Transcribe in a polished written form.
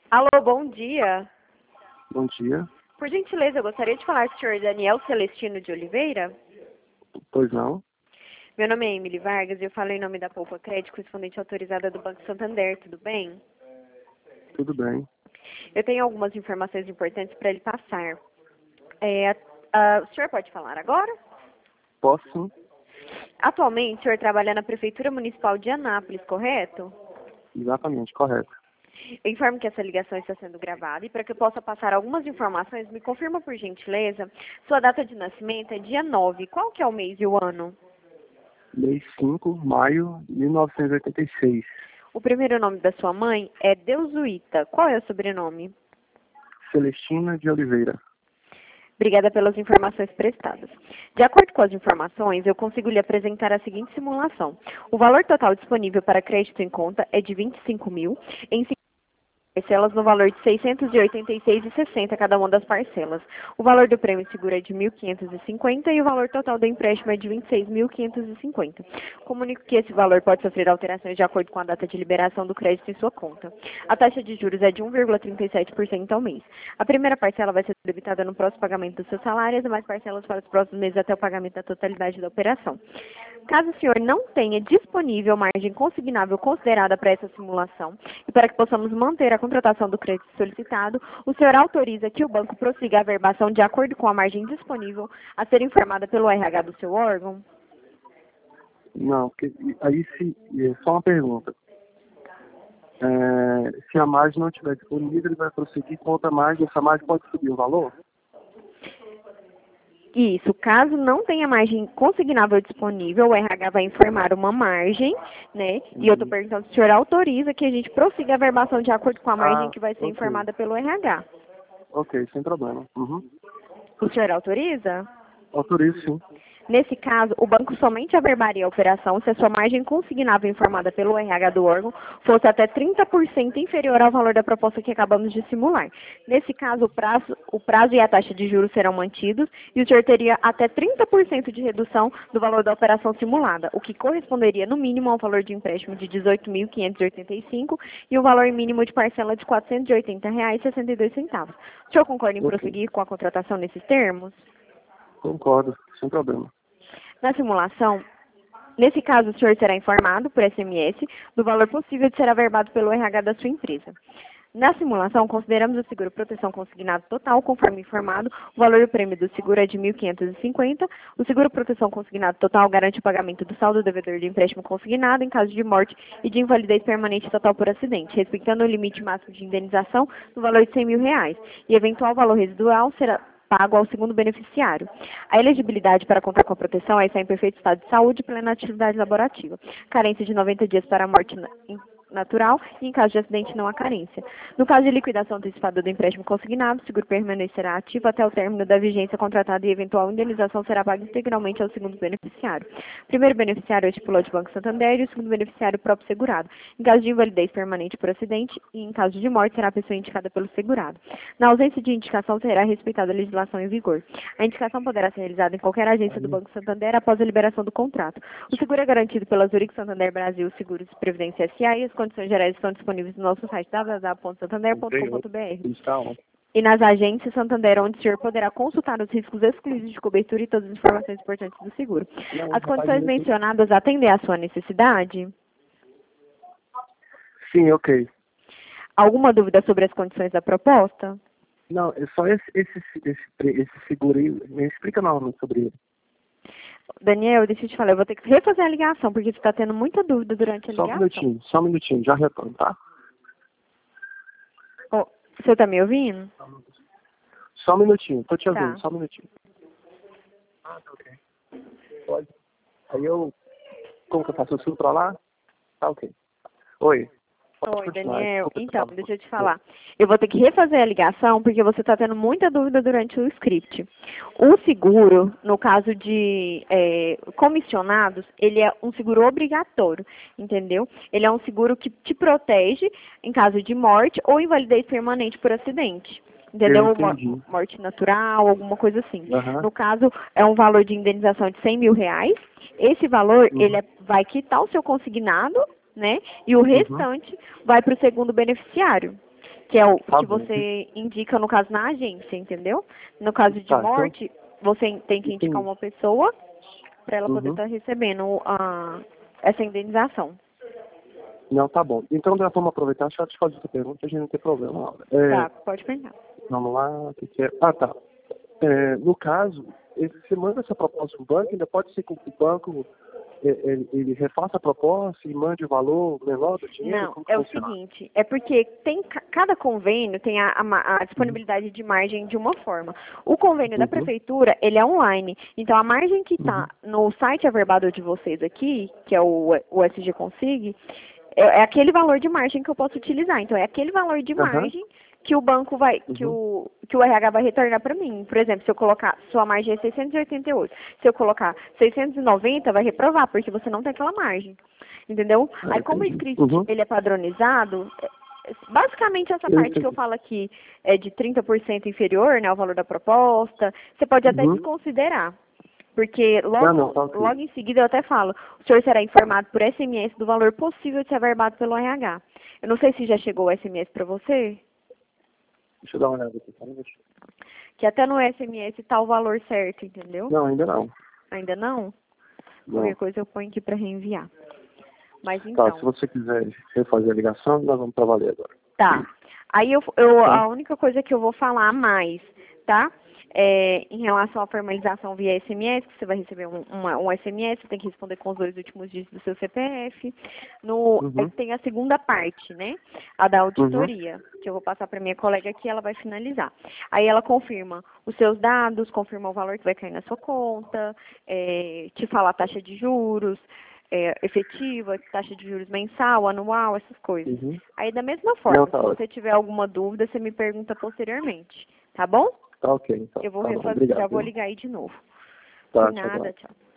Alô, bom dia. Bom dia. Por gentileza, eu gostaria de falar com o senhor Daniel Celestino de Oliveira. Pois não? Meu nome é Emily Vargas e eu falo em nome da Poupa Crédito, correspondente autorizada do Banco Santander, tudo bem? Tudo bem. Eu tenho algumas informações importantes para lhe passar. O senhor pode falar agora? Posso sim? Atualmente, o senhor trabalha na Prefeitura Municipal de Anápolis, correto? Exatamente, correto. Eu informo que essa ligação está sendo gravada e para que eu possa passar algumas informações, me confirma por gentileza, sua data de nascimento é dia 9. Qual que é o mês e o ano? Mês 5, maio de 1986. O primeiro nome da sua mãe é Deusuíta. Qual é o sobrenome? Celestina de Oliveira. Obrigada pelas informações prestadas. De acordo com as informações, eu consigo lhe apresentar a seguinte simulação. O valor total disponível para crédito em conta é de 25 mil, em parcelas no valor de R$ 686,60 cada uma das parcelas. O valor do prêmio seguro é de R$ 1.550 e o valor total do empréstimo é de R$ 26.550. Comunico que esse valor pode sofrer alterações de acordo com a data de liberação do crédito em sua conta. A taxa de juros é de 1,37% ao mês. A primeira parcela vai ser debitada no próximo pagamento do seu salário e as demais parcelas para os próximos meses até o pagamento da totalidade da operação. Caso o senhor não tenha disponível margem consignável considerada para essa simulação e para que possamos manter a contratação do crédito solicitado, o senhor autoriza que o banco prossiga a averbação de acordo com a margem disponível a ser informada pelo RH do seu órgão? Não, porque aí só uma pergunta. Se a margem não estiver disponível, ele vai prosseguir com outra margem. Essa margem pode subir o valor? Isso, caso não tenha margem consignável disponível, o RH vai informar uma margem, né? E eu estou perguntando se o senhor autoriza que a gente prossiga a verbação de acordo com a margem que vai ser informada pelo RH. Ok, sem problema. O senhor autoriza? Autorizo sim. Nesse caso, o banco somente averbaria a operação se a sua margem consignável informada pelo RH do órgão fosse até 30% inferior ao valor da proposta que acabamos de simular. Nesse caso, o prazo e a taxa de juros serão mantidos e o senhor teria até 30% de redução do valor da operação simulada, o que corresponderia no mínimo ao valor de empréstimo de R$ 18.585 e o valor mínimo de parcela de R$ 480,62. O senhor concorda em prosseguir com a contratação nesses termos? Concordo, sem problema. Na simulação, nesse caso, o senhor será informado por SMS do valor possível de ser averbado pelo RH da sua empresa. Na simulação, consideramos o seguro proteção consignado total, conforme informado, o valor do prêmio do seguro é de R$ 1.550. O seguro proteção consignado total garante o pagamento do saldo devedor de empréstimo consignado em caso de morte e de invalidez permanente total por acidente, respeitando o limite máximo de indenização no valor de R$ 100 mil, e eventual valor residual será pago ao segundo beneficiário. A elegibilidade para contar com a proteção é estar em perfeito estado de saúde e plena atividade laborativa. Carência de 90 dias para a morte natural e em caso de acidente não há carência. No caso de liquidação antecipada do empréstimo consignado, o seguro permanecerá ativo até o término da vigência contratada e eventual indenização será paga integralmente ao segundo beneficiário. O primeiro beneficiário é o estipulado de Banco Santander e o segundo beneficiário o próprio segurado. Em caso de invalidez permanente por acidente e em caso de morte será a pessoa indicada pelo segurado. Na ausência de indicação será respeitada a legislação em vigor. A indicação poderá ser realizada em qualquer agência do Banco Santander após a liberação do contrato. O seguro é garantido pela Zurich Santander Brasil Seguros de Previdência S.A. e as condições gerais estão disponíveis no nosso site www.santander.com.br e nas agências Santander, onde o senhor poderá consultar os riscos exclusivos de cobertura e todas as informações importantes do seguro. As condições mencionadas atendem à sua necessidade? Sim, ok. Alguma dúvida sobre as condições da proposta? Não, é só esse seguro aí. Me explica novamente sobre ele. Daniel, deixa eu te falar, eu vou ter que refazer a ligação, porque você está tendo muita dúvida durante a ligação. Só um minutinho, já retorno, tá? Oh, você está me ouvindo? Só um minutinho, tô te ouvindo, Tá. só um minutinho. Tá ok. Pode. Aí como que eu faço? Eu subo pra lá? Tá ok. Oi. Oi, Daniel. Então, deixa eu te falar. Eu vou ter que refazer a ligação porque você está tendo muita dúvida durante o script. O seguro, no caso de comissionados, ele é um seguro obrigatório, entendeu? Ele é um seguro que te protege em caso de morte ou invalidez permanente por acidente. Entendeu? Morte natural, alguma coisa assim. No caso, é um valor de indenização de R$ 100 mil. Esse valor, ele vai quitar o seu consignado, né? E o restante vai para o segundo beneficiário. que é o Tá que bom. você indica, no caso, na agência, entendeu? No caso de Tá, então- morte, você tem que indicar Entendi. uma pessoa para ela poder Uhum. estar recebendo essa indenização. Não, tá bom. Então, já vamos aproveitar, deixa eu te fazer essa pergunta, a gente não tem problema, Laura. Tá, pode perguntar. Vamos lá, o que que é? Tá. No caso, você manda essa proposta para o banco, ainda pode ser que o banco ele refaça a proposta e mande o valor menor do dinheiro? Não, Como que é o funciona? seguinte, é porque tem cada convênio tem a disponibilidade de margem de uma forma. O convênio da Uhum. prefeitura, ele é online. Então, a margem que está no site averbado de vocês aqui, que é o SG Consig, é aquele valor de margem que eu posso utilizar. Então, é aquele valor de Aham. margem que o banco vai, que o RH vai retornar para mim. Por exemplo, se eu colocar, sua margem é 688, se eu colocar 690, vai reprovar, porque você não tem aquela margem. Entendeu? Aí, como o Entendi. script ele é padronizado, basicamente essa parte que eu falo aqui é de 30% inferior, né, ao valor da proposta, você pode até desconsiderar. Porque não, tá ok. logo em seguida eu até falo, o senhor será informado por SMS do valor possível de ser averbado pelo RH. Eu não sei se já chegou o SMS para você, Deixa eu dar uma olhada aqui, tá? que até no SMS tá o valor certo, entendeu? Não, ainda não. Ainda não? Não. Qualquer coisa eu ponho aqui para reenviar. Mas Tá, então, se você quiser refazer a ligação, nós vamos trabalhar agora. tá. Aí a única coisa que eu vou falar mais, tá? Em relação à formalização via SMS, que você vai receber um SMS, você tem que responder com os 2 últimos dígitos do seu CPF. Aí tem a segunda parte, né? A da auditoria, que eu vou passar para minha colega aqui, ela vai finalizar. Aí ela confirma os seus dados, confirma o valor que vai cair na sua conta, te fala a taxa de juros, efetiva, taxa de juros mensal, anual, essas coisas. Aí, da mesma forma, Não, tá se ótimo. você tiver alguma dúvida, você me pergunta posteriormente, tá bom? Tá ok, então. Eu vou Tá bom, refazer, obrigado, já vou viu? ligar aí de novo. Tá, Por tchau, nada, tchau. tchau.